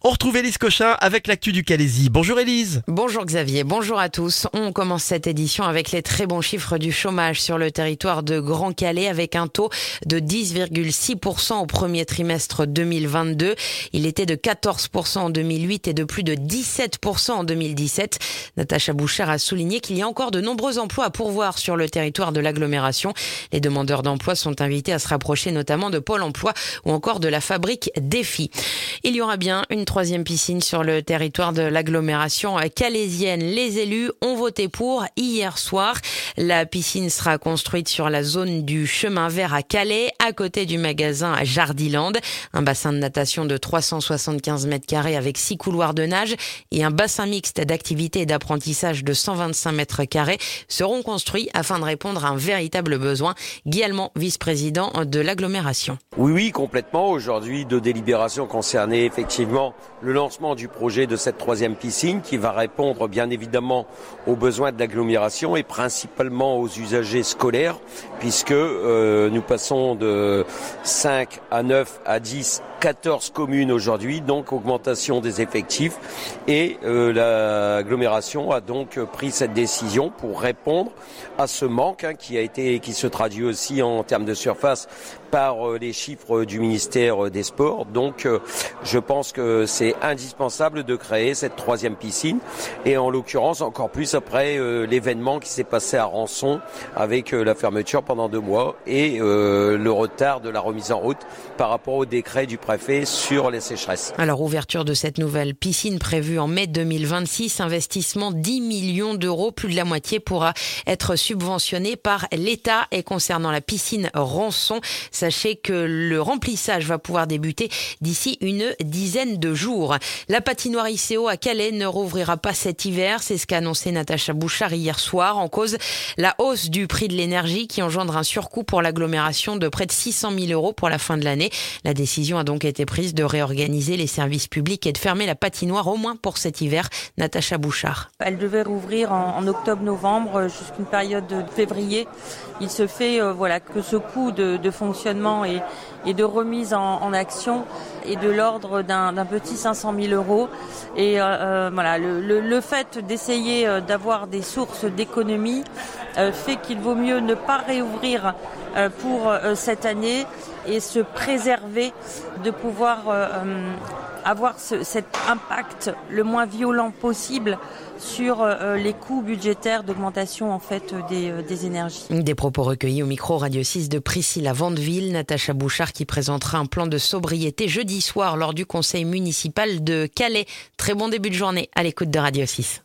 On retrouve Élise Cochin avec l'actu du Calaisis. Bonjour Élise. Bonjour Xavier, bonjour à tous. On commence cette édition avec les très bons chiffres du chômage sur le territoire de Grand Calais avec un taux de 10,6% au premier trimestre 2022. Il était de 14% en 2008 et de plus de 17% en 2017. Natacha Bouchard a souligné qu'il y a encore de nombreux emplois à pourvoir sur le territoire de l'agglomération. Les demandeurs d'emploi sont invités à se rapprocher notamment de Pôle emploi ou encore de la fabrique Défi. Il y aura bien une troisième piscine sur le territoire de l'agglomération calaisienne. Les élus ont voté pour hier soir. La piscine sera construite sur la zone du chemin vert à Calais, à côté du magasin Jardiland. Un bassin de natation de 375 mètres carrés avec 6 couloirs de nage et un bassin mixte d'activités et d'apprentissage de 125 mètres carrés seront construits afin de répondre à un véritable besoin. Guy Allemand, vice-président de l'agglomération. Oui, complètement. Aujourd'hui, deux délibérations concernaient effectivement le lancement du projet de cette troisième piscine qui va répondre bien évidemment aux besoins de l'agglomération et principalement aux usagers scolaires puisque nous passons de 5 à 9 à 10 14 communes aujourd'hui, donc augmentation des effectifs et l'agglomération a donc pris cette décision pour répondre à ce manque qui se traduit aussi en termes de surface par les chiffres du ministère des Sports. Donc je pense que c'est indispensable de créer cette troisième piscine et en l'occurrence encore plus après l'événement qui s'est passé à Rançon avec la fermeture pendant 2 mois et le retard de la remise en route par rapport au décret du préfet sur les sécheresses. Alors, ouverture de cette nouvelle piscine prévue en mai 2026, investissement 10 millions d'euros, plus de la moitié pourra être subventionné par l'État. Et concernant la piscine Rançon, sachez que le remplissage va pouvoir débuter d'ici une dizaine de jours. La patinoire ICO à Calais ne rouvrira pas cet hiver, c'est ce qu'a annoncé Natacha Bouchard hier soir. En cause, la hausse du prix de l'énergie qui engendre un surcoût pour l'agglomération de près de 600 000 euros pour la fin de l'année. La décision a donc été prise de réorganiser les services publics et de fermer la patinoire au moins pour cet hiver. Natacha Bouchard. Elle devait rouvrir en octobre-novembre jusqu'une période de février. Il se fait que ce coût de fonctionnement et de remise en action est de l'ordre d'un petit 500 000 euros. Et le fait d'essayer d'avoir des sources d'économie fait qu'il vaut mieux ne pas réouvrir pour cette année et se préserver de pouvoir avoir cet impact le moins violent possible sur les coûts budgétaires d'augmentation en fait des énergies. Des propos recueillis au micro Radio 6 de Priscilla Vandeville, Natacha Bouchard qui présentera un plan de sobriété jeudi soir lors du conseil municipal de Calais. Très bon début de journée à l'écoute de Radio 6.